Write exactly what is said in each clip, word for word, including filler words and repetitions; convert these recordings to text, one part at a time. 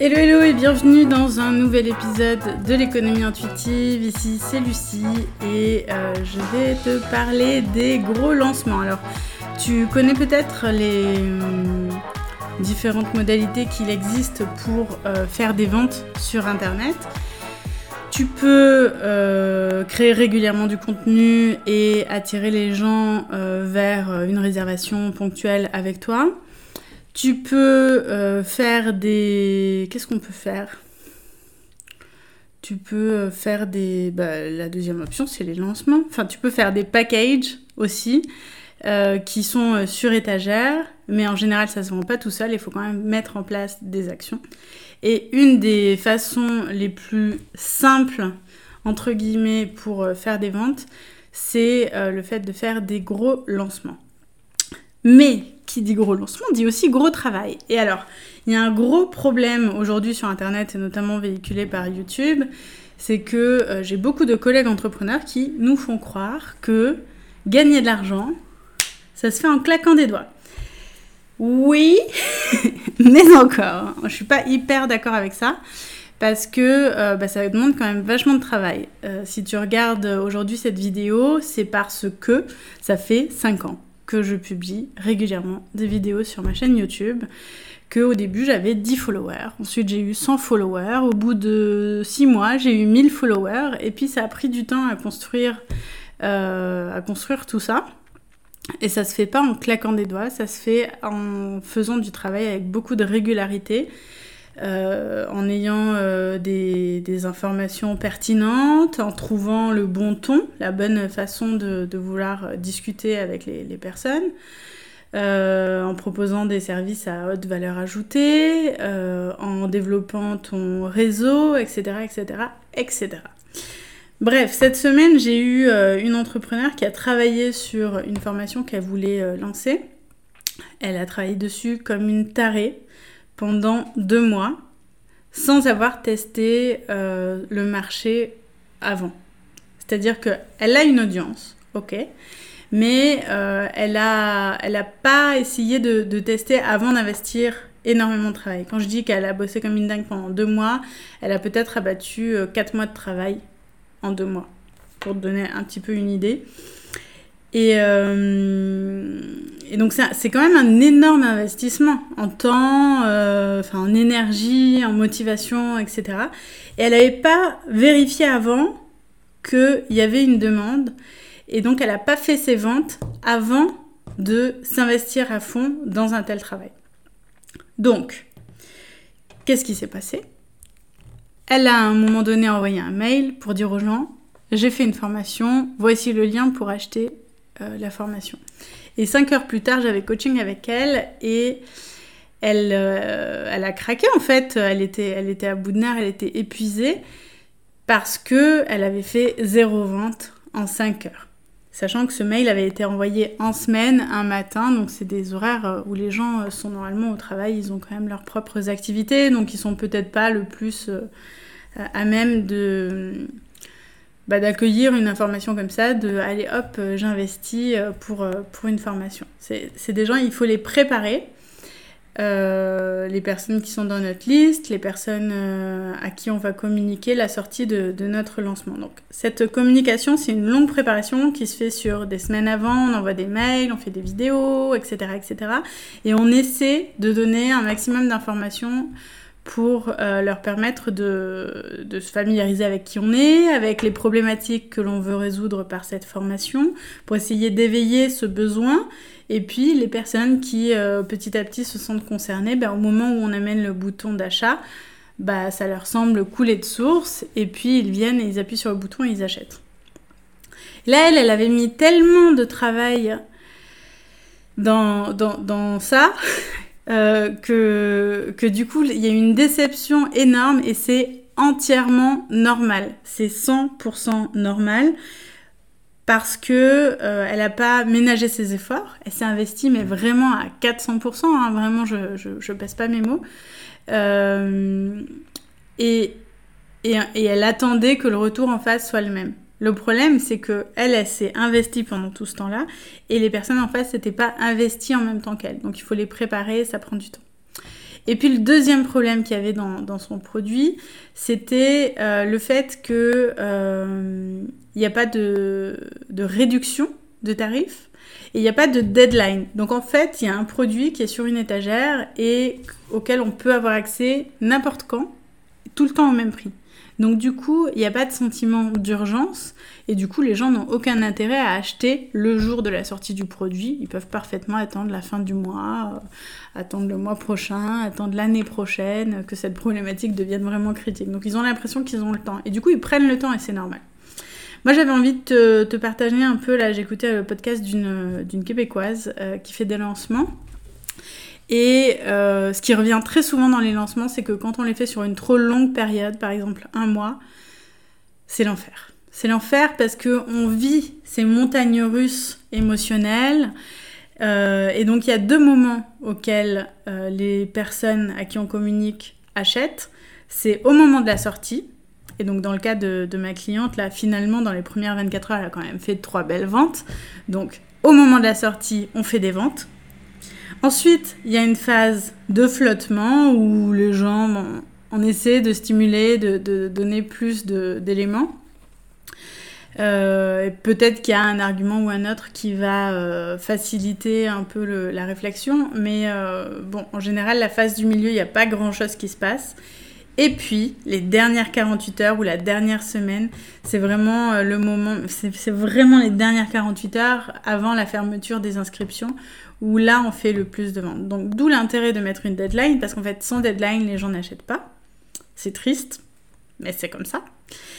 Hello hello et bienvenue dans un nouvel épisode de l'économie intuitive. Ici c'est Lucie et euh, je vais te parler des gros lancements. Alors tu connais peut-être les euh, différentes modalités qu'il existe pour euh, faire des ventes sur internet. Tu peux euh, créer régulièrement du contenu et attirer les gens euh, vers une réservation ponctuelle avec toi. Tu peux euh, faire des... Qu'est-ce qu'on peut faire ? Tu peux faire des... Bah, la deuxième option, c'est les lancements. Enfin, tu peux faire des packages aussi, euh, qui sont sur étagère. Mais en général, ça ne se vend pas tout seul. Il faut quand même mettre en place des actions. Et une des façons les plus simples, entre guillemets, pour faire des ventes, c'est euh, le fait de faire des gros lancements. Mais qui dit gros lancement dit aussi gros travail. Et alors, il y a un gros problème aujourd'hui sur Internet et notamment véhiculé par YouTube, c'est que euh, j'ai beaucoup de collègues entrepreneurs qui nous font croire que gagner de l'argent, ça se fait en claquant des doigts. Oui, mais encore, je suis pas hyper d'accord avec ça. Parce que euh, bah, ça demande quand même vachement de travail. Euh, si tu regardes aujourd'hui cette vidéo, c'est parce que ça fait cinq ans que je publie régulièrement des vidéos sur ma chaîne YouTube, qu'au début j'avais dix followers, ensuite j'ai eu cent followers, au bout de six mois j'ai eu mille followers, et puis ça a pris du temps à construire, euh, à construire tout ça. Et ça se fait pas en claquant des doigts, ça se fait en faisant du travail avec beaucoup de régularité, Euh, en ayant euh, des, des informations pertinentes, en trouvant le bon ton, la bonne façon de, de vouloir discuter avec les, les personnes, euh, en proposant des services à haute valeur ajoutée, euh, en développant ton réseau, et cetera, et cetera, et cetera. Bref, cette semaine, j'ai eu euh, une entrepreneure qui a travaillé sur une formation qu'elle voulait euh, lancer. Elle a travaillé dessus comme une tarée pendant deux mois, sans avoir testé euh, le marché avant. C'est-à-dire qu'elle a une audience, ok, mais euh, elle a, elle a pas essayé de, de tester avant d'investir énormément de travail. Quand je dis qu'elle a bossé comme une dingue pendant deux mois, elle a peut-être abattu euh, quatre mois de travail en deux mois, pour te donner un petit peu une idée. Et, euh, et donc c'est, c'est quand même un énorme investissement en temps, euh, enfin en énergie, en motivation, et cetera. Et elle n'avait pas vérifié avant qu'il y avait une demande. Et donc elle n'a pas fait ses ventes avant de s'investir à fond dans un tel travail. Donc, qu'est-ce qui s'est passé ? Elle a à un moment donné envoyé un mail pour dire aux gens « J'ai fait une formation, voici le lien pour acheter ». Euh, la formation. Et cinq heures plus tard, j'avais coaching avec elle et elle, euh, elle a craqué en fait. Elle était, elle était à bout de nerfs, elle était épuisée parce que elle avait fait zéro vente en cinq heures. Sachant que ce mail avait été envoyé en semaine, un matin, donc c'est des horaires où les gens sont normalement au travail, ils ont quand même leurs propres activités, donc ils sont peut-être pas le plus euh, à même de... Bah, d'accueillir une information comme ça, de allez hop, euh, j'investis euh, pour, euh, pour une formation. C'est, c'est des gens, il faut les préparer. Euh, les personnes qui sont dans notre liste, les personnes euh, à qui on va communiquer la sortie de, de notre lancement. Donc cette communication, c'est une longue préparation qui se fait sur des semaines avant, on envoie des mails, on fait des vidéos, et cetera, et cetera. Et on essaie de donner un maximum d'informations pour euh, leur permettre de, de se familiariser avec qui on est, avec les problématiques que l'on veut résoudre par cette formation, pour essayer d'éveiller ce besoin. Et puis, les personnes qui, euh, petit à petit, se sentent concernées, ben, au moment où on amène le bouton d'achat, ben, ça leur semble couler de source, et puis ils viennent et ils appuient sur le bouton et ils achètent. Là, elle, elle avait mis tellement de travail dans, dans, dans ça... Euh, que, que du coup il y a une déception énorme et c'est entièrement normal, c'est cent pour cent normal parce que euh, elle n'a pas ménagé ses efforts, elle s'est investie mais vraiment à quatre cents pour cent, hein, vraiment je, je, je pèse pas mes mots, euh, et, et, et elle attendait que le retour en face soit le même. Le problème, c'est que elle, elle s'est investie pendant tout ce temps-là et les personnes en face n'étaient pas investies en même temps qu'elle. Donc, il faut les préparer, ça prend du temps. Et puis le deuxième problème qu'il y avait dans, dans son produit, c'était euh, le fait que euh, il n'y a pas de, de réduction de tarifs et il n'y a pas de deadline. Donc en fait, il y a un produit qui est sur une étagère et auquel on peut avoir accès n'importe quand, tout le temps au même prix. Donc du coup, il n'y a pas de sentiment d'urgence et du coup, les gens n'ont aucun intérêt à acheter le jour de la sortie du produit. Ils peuvent parfaitement attendre la fin du mois, euh, attendre le mois prochain, attendre l'année prochaine, que cette problématique devienne vraiment critique. Donc ils ont l'impression qu'ils ont le temps et du coup, ils prennent le temps et c'est normal. Moi, j'avais envie de te, te partager un peu, là, j'écoutais le podcast d'une, d'une Québécoise euh, qui fait des lancements. Et euh, ce qui revient très souvent dans les lancements, c'est que quand on les fait sur une trop longue période, par exemple un mois, c'est l'enfer. C'est l'enfer parce qu'on vit ces montagnes russes émotionnelles. Euh, et donc, il y a deux moments auxquels euh, les personnes à qui on communique achètent. C'est au moment de la sortie. Et donc, dans le cas de, de ma cliente, là, finalement, dans les premières vingt-quatre heures, elle a quand même fait trois belles ventes. Donc, au moment de la sortie, on fait des ventes. Ensuite, il y a une phase de flottement où les gens, bon, on essaie de stimuler, de, de donner plus de, d'éléments. Euh, et peut-être qu'il y a un argument ou un autre qui va euh, faciliter un peu le, la réflexion. Mais euh, bon, en général, la phase du milieu, il n'y a pas grand-chose qui se passe. Et puis, les dernières quarante-huit heures ou la dernière semaine, c'est vraiment le moment, c'est, c'est vraiment les dernières quarante-huit heures avant la fermeture des inscriptions où là, on fait le plus de ventes. Donc, d'où l'intérêt de mettre une deadline, parce qu'en fait, sans deadline, les gens n'achètent pas. C'est triste, mais c'est comme ça.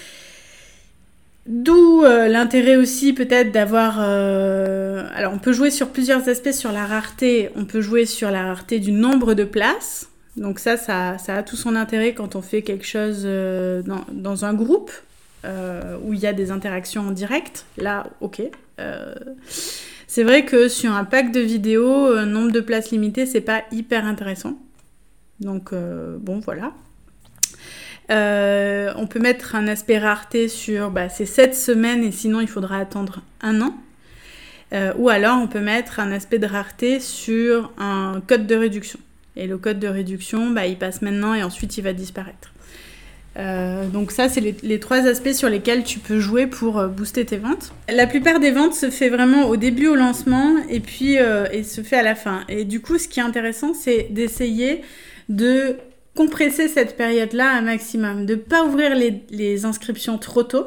D'où euh, l'intérêt aussi peut-être d'avoir... Euh... Alors, on peut jouer sur plusieurs aspects sur la rareté. On peut jouer sur la rareté du nombre de places. Donc ça, ça, ça a tout son intérêt quand on fait quelque chose euh, dans, dans un groupe euh, où il y a des interactions en direct. Là, ok. Euh, c'est vrai que sur un pack de vidéos, un nombre de places limitées, c'est pas hyper intéressant. Donc, euh, bon, voilà. Euh, on peut mettre un aspect rareté sur bah, ces sept semaines et sinon, il faudra attendre un an. Euh, ou alors, on peut mettre un aspect de rareté sur un code de réduction. Et le code de réduction, bah, il passe maintenant et ensuite il va disparaître. Euh, donc ça, c'est les, les trois aspects sur lesquels tu peux jouer pour euh, booster tes ventes. La plupart des ventes se fait vraiment au début, au lancement, et puis euh, et se fait à la fin. Et du coup, ce qui est intéressant, c'est d'essayer de compresser cette période-là un maximum, de ne pas ouvrir les, les inscriptions trop tôt,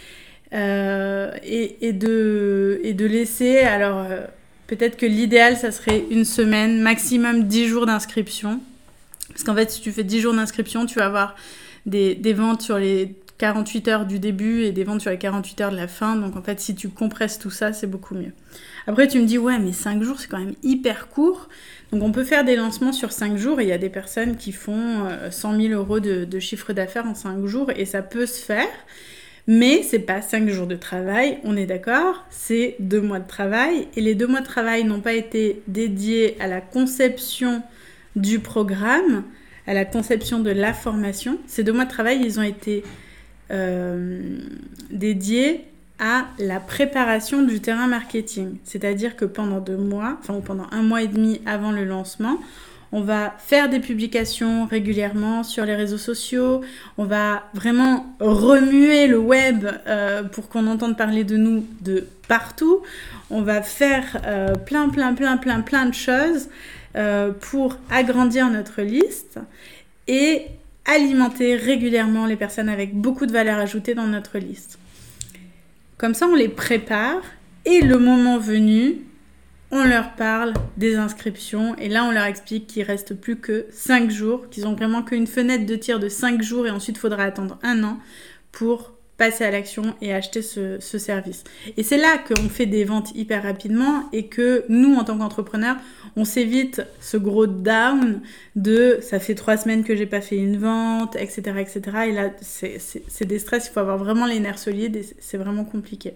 euh, et, et, de, et de laisser... alors. Euh, Peut-être que l'idéal, ça serait une semaine, maximum dix jours d'inscription. Parce qu'en fait, si tu fais dix jours d'inscription, tu vas avoir des, des ventes sur les quarante-huit heures du début et des ventes sur les quarante-huit heures de la fin. Donc en fait, si tu compresses tout ça, c'est beaucoup mieux. Après, tu me dis, ouais, mais cinq jours, c'est quand même hyper court. Donc on peut faire des lancements sur cinq jours et il y a des personnes qui font cent mille euros de, de chiffre d'affaires en cinq jours et ça peut se faire. Mais c'est pas cinq jours de travail, on est d'accord, c'est deux mois de travail. Et les deux mois de travail n'ont pas été dédiés à la conception du programme, à la conception de la formation. Ces deux mois de travail, ils ont été euh, dédiés à la préparation du terrain marketing. C'est-à-dire que pendant deux mois, enfin pendant un mois et demi avant le lancement, on va faire des publications régulièrement sur les réseaux sociaux. On va vraiment remuer le web euh, pour qu'on entende parler de nous de partout. On va faire euh, plein, plein, plein, plein, plein de choses euh, pour agrandir notre liste et alimenter régulièrement les personnes avec beaucoup de valeur ajoutée dans notre liste. Comme ça, on les prépare et le moment venu, on leur parle des inscriptions et là on leur explique qu'il ne reste plus que cinq jours, qu'ils ont vraiment qu'une fenêtre de tir de cinq jours et ensuite il faudra attendre un an pour passer à l'action et acheter ce, ce service. Et c'est là qu'on fait des ventes hyper rapidement et que nous en tant qu'entrepreneurs, on s'évite ce gros down de ça fait trois semaines que j'ai pas fait une vente, et cetera, et cetera. Et là c'est, c'est, c'est des stress, il faut avoir vraiment les nerfs solides et c'est, c'est vraiment compliqué.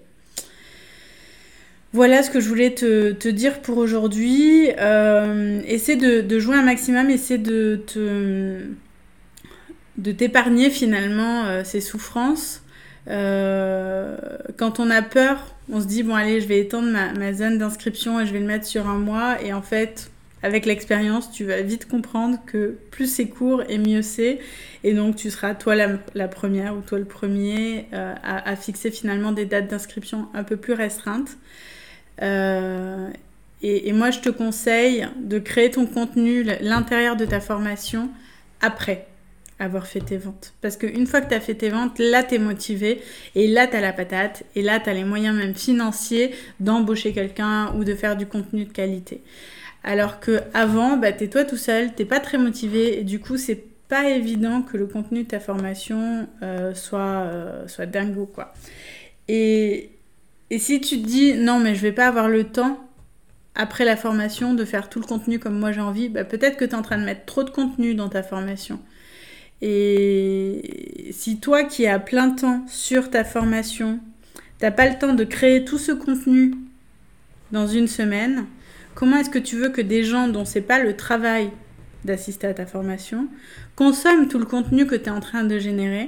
Voilà ce que je voulais te, te dire pour aujourd'hui. Euh, essaie de, de jouer un maximum, essaie de, te, de t'épargner finalement euh, ces souffrances. Euh, quand on a peur, on se dit bon allez, je vais étendre ma, ma zone d'inscription et je vais le mettre sur un mois. Et en fait, avec l'expérience, tu vas vite comprendre que plus c'est court et mieux c'est. Et donc, tu seras toi la, la première ou toi le premier euh, à, à fixer finalement des dates d'inscription un peu plus restreintes. Euh, et, et moi, je te conseille de créer ton contenu, l'intérieur de ta formation, après avoir fait tes ventes. Parce qu'une fois que tu as fait tes ventes, là, tu es motivé et là, tu as la patate et là, tu as les moyens même financiers d'embaucher quelqu'un ou de faire du contenu de qualité. Alors qu'avant, bah, tu es toi tout seul, tu n'es pas très motivé et du coup, c'est pas évident que le contenu de ta formation euh, soit, euh, soit dingo, quoi. Et, et si tu te dis, non, mais je vais pas avoir le temps après la formation de faire tout le contenu comme moi j'ai envie, bah, peut-être que tu es en train de mettre trop de contenu dans ta formation. Et si toi qui as plein temps sur ta formation, t'as pas le temps de créer tout ce contenu dans une semaine, comment est-ce que tu veux que des gens dont c'est pas le travail d'assister à ta formation consomment tout le contenu que tu es en train de générer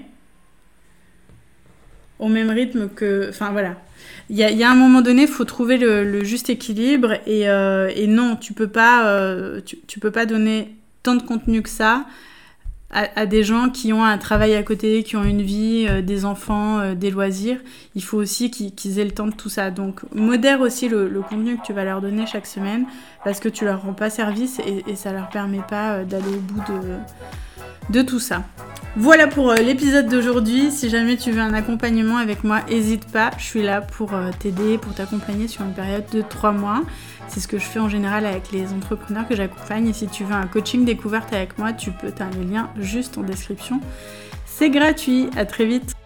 au même rythme que... Enfin voilà. Il y a, y a un moment donné, il faut trouver le, le juste équilibre et, euh, et non, tu peux pas, euh, tu, tu peux pas donner tant de contenu que ça À, à des gens qui ont un travail à côté, qui ont une vie, euh, des enfants, euh, des loisirs. Il faut aussi qu'ils, qu'ils aient le temps de tout ça. Donc, modère aussi le, le contenu que tu vas leur donner chaque semaine parce que tu leur rends pas service et, et ça leur permet pas euh, d'aller au bout de, de tout ça. Voilà pour euh, l'épisode d'aujourd'hui. Si jamais tu veux un accompagnement avec moi, n'hésite pas. Je suis là pour euh, t'aider, pour t'accompagner sur une période de trois mois. C'est ce que je fais en général avec les entrepreneurs que j'accompagne. Et si tu veux un coaching découverte avec moi, tu peux, tu as le lien juste en description. C'est gratuit. À très vite.